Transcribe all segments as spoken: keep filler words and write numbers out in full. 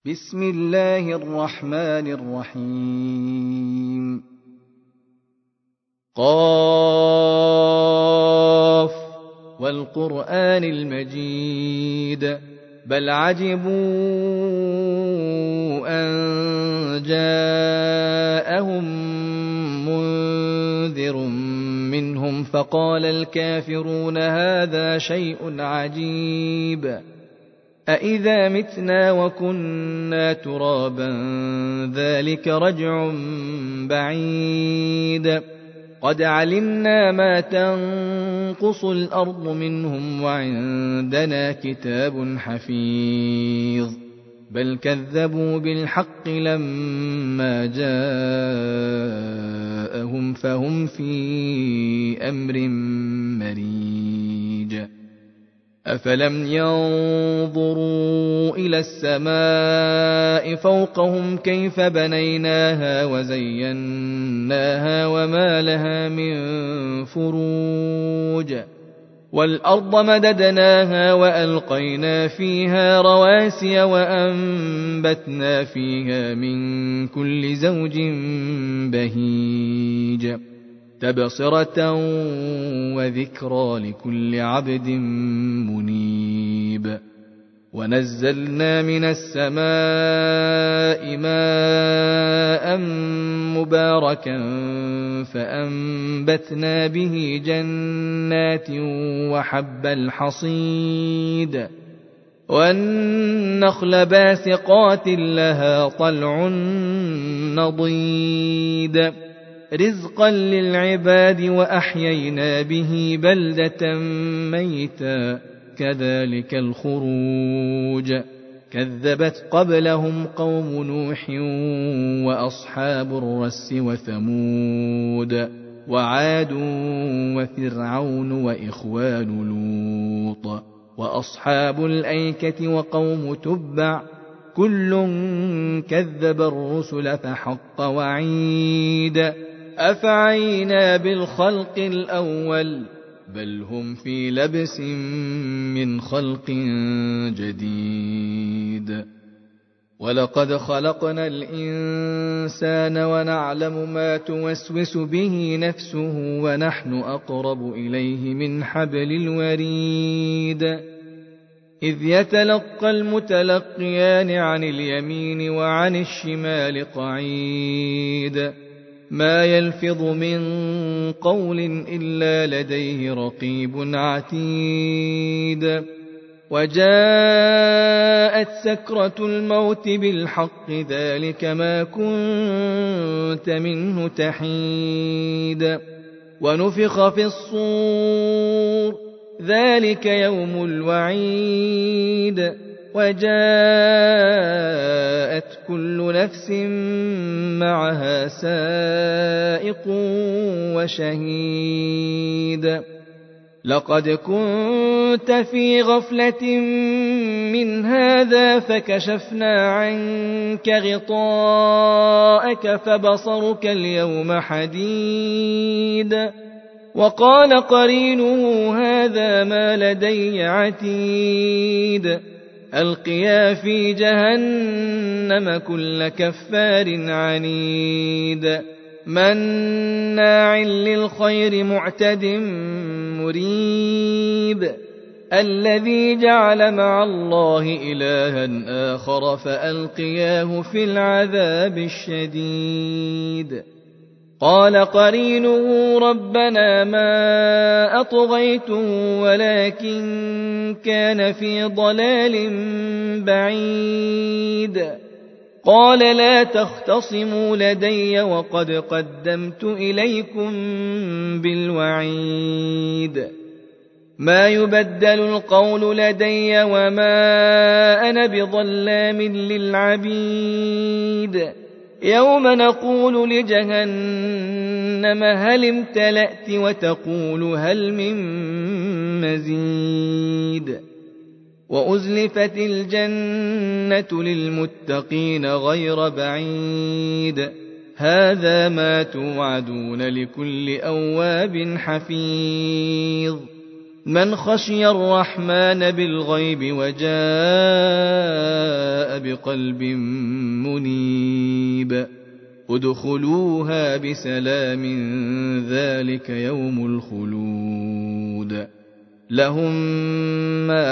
بسم الله الرحمن الرحيم. قاف والقرآن المجيد بل عجبوا أن جاءهم منذر منهم فقال الكافرون هذا شيء عجيب أإذا متنا وكنا ترابا ذلك رجع بعيد قد علمنا ما تنقص الأرض منهم وعندنا كتاب حفيظ بل كذبوا بالحق لما جاءهم فهم في أمر مريج أفلم ينظروا إلى السماء فوقهم كيف بنيناها وزيناها وما لها من فروج والأرض مددناها وألقينا فيها رواسي وأنبتنا فيها من كل زوج بهيج تبصرة وذكرى لكل عبد منيب ونزلنا من السماء ماء مباركا فأنبتنا به جنات وحب الحصيد والنخل باسقات لها طلع نضيد رزقا للعباد وأحيينا به بلدة ميتا كذلك الخروج كذبت قبلهم قوم نوح وأصحاب الرس وثمود وعاد وفرعون وإخوان لوط وأصحاب الأيكة وقوم تبع كل كذب الرسل فحق وعيد أفعينا بالخلق الأول بل هم في لبس من خلق جديد ولقد خلقنا الإنسان ونعلم ما توسوس به نفسه ونحن أقرب إليه من حبل الوريد إذ يتلقى المتلقيان عن اليمين وعن الشمال قعيد ما يلفظ من قول إلا لديه رقيب عتيد وجاءت سكرة الموت بالحق ذلك ما كنت منه تحيد ونفخ في الصور ذلك يوم الوعيد وجاءت كل نفس معها سائق وشهيد لقد كنت في غفلة من هذا فكشفنا عنك غطاءك فبصرك اليوم حديد وقال قرينه هذا ما لدي عتيد ألقيا في جهنم كل كفار عنيد مناع للخير معتد مريب الذي جعل مع الله إلها آخر فألقياه في العذاب الشديد قال قرينه ربنا ما أطغيته ولكن كان في ضلال بعيد قال لا تختصموا لدي وقد قدمت إليكم بالوعيد ما يبدل القول لدي وما أنا بظلام للعبيد يوم نقول لجهنم هل امتلأت وتقول هل من مزيد وأزلفت الجنة للمتقين غير بعيد هذا ما توعدون لكل أواب حفيظ من خشي الرحمن بالغيب وجاء بقلب منيب ادخلوها بسلام ذلك يوم الخلود لهم ما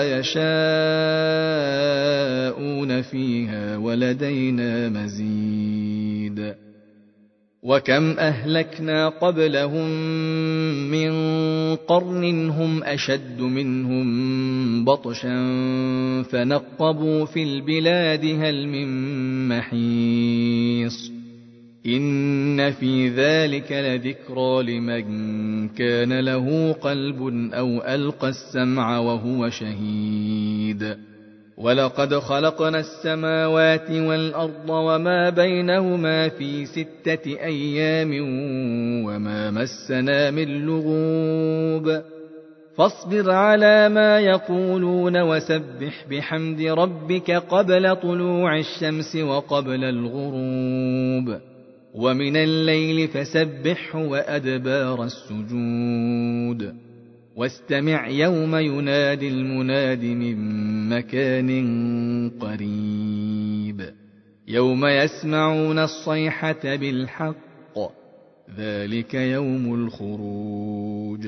يشاءون فيها ولدينا مزيد وكم أهلكنا قبلهم من قرن هم أشد منهم بطشا فنقبوا في البلاد هل من محيص إن في ذلك لذكرى لمن كان له قلب أو ألقى السمع وهو شهيد ولقد خلقنا السماوات والأرض وما بينهما في ستة أيام وما مسنا من لغوب فاصبر على ما يقولون وسبح بحمد ربك قبل طلوع الشمس وقبل الغروب ومن الليل فسبحه وأدبار السجود واستمع يوم ينادي المناد من مكان قريب يوم يسمعون الصيحة بالحق ذلك يوم الخروج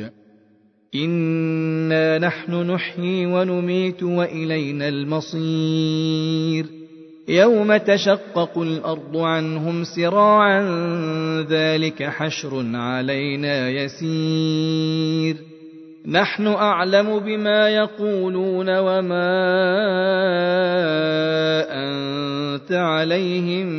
إنا نحن نحيي ونميت وإلينا المصير يوم تشقق الأرض عنهم سراعا ذلك حشر علينا يسير نحن أعلم بما يقولون وما أنت عليهم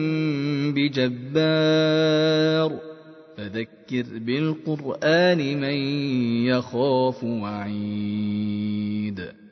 بجبار فذكر بالقرآن من يخاف وعيد